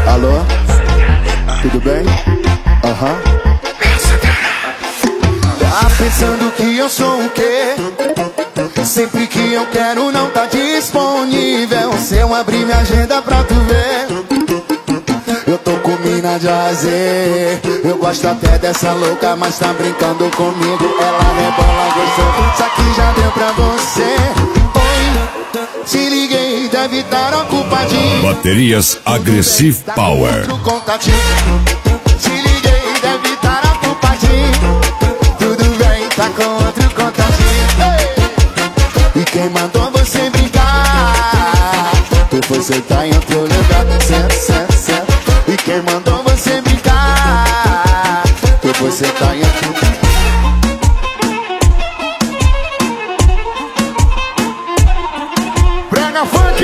Alô? Tudo bem? Tá pensando que eu sou o quê? Sempre que eu quero não tá disponível. Se eu abrir minha agenda pra tu ver, eu tô com mina de azer. Eu gosto até dessa louca, mas tá brincando comigo. Ela rebola gostoso, isso aqui já deu pra você. Oi, te liguei, deve estar ocupadinho. Baterias Aggressive Power. Te liguei, deve estar ocupadinho. Tudo bem, tá com outro contatinho. Ei! E quem mandou você brincar? Tu foi sentar em outro lugar. Certo. E quem mandou você brincar? Tu foi sentar em outro lugar. Brega funk.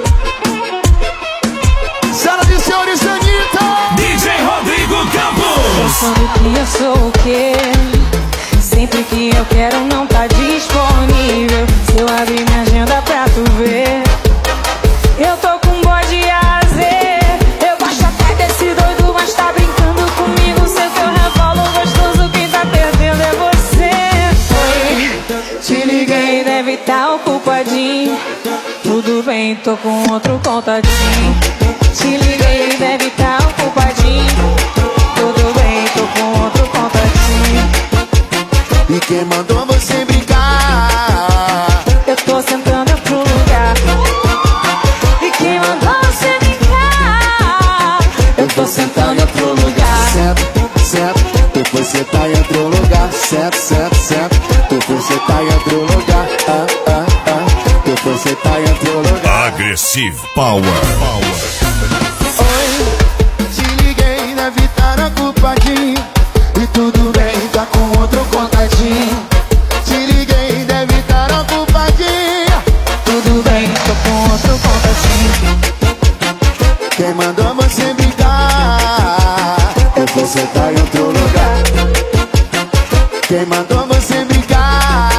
Sala de senhores Anitta. DJ Rodrigo Campos. Pensando que eu sou o quê? Sempre que eu quero não tá disponível. Se eu abrir minha agenda pra tu ver, eu tô com bode azer. Eu gosto até desse doido, mas tá brincando comigo. Sei que eu revolo gostoso, quem tá perdendo é você. Oi, te liguei, deve tá ocupadinho. Tudo bem, tô com outro contatinho. Te liguei, deve tá ocupadinho. Tudo bem, tô com outro contatinho. E quem mandou você brincar? Eu tô sentando em outro lugar. E quem mandou você brincar? Eu tô sentando em outro lugar. Certo, tu foi sentar em outro lugar. Certo, tu foi sentar em outro lugar. Tu foi sentar em outro lugar. Aggressive Power. Oi, te liguei, deve estar ocupadinho. E tudo bem, tá com outro contatinho. Te liguei, deve estar ocupadinho. Tudo bem, tô com outro contatinho. Quem mandou você brincar? Eu vou sentar em outro lugar. Quem mandou você brincar?